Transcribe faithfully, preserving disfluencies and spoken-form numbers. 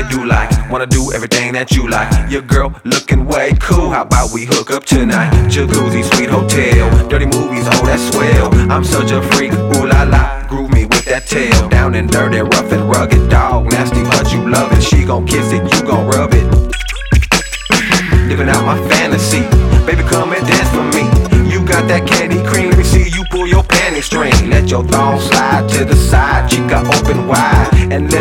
you do like. Wanna do everything that you like. Your girl looking way cool. How about we hook up tonight? Jacuzzi, sweet hotel, dirty movies, oh that's swell. I'm such a freak, ooh la la. Groove me with that tail. Down and dirty, rough and rugged. Dog nasty, but you love it. She gon' kiss it, you gon' rub it. Living out my fantasy. Baby, come and dance for me. You got that candy cream. Let me see you pull your panty string. Let your thong slide to the side. Chica open wide and let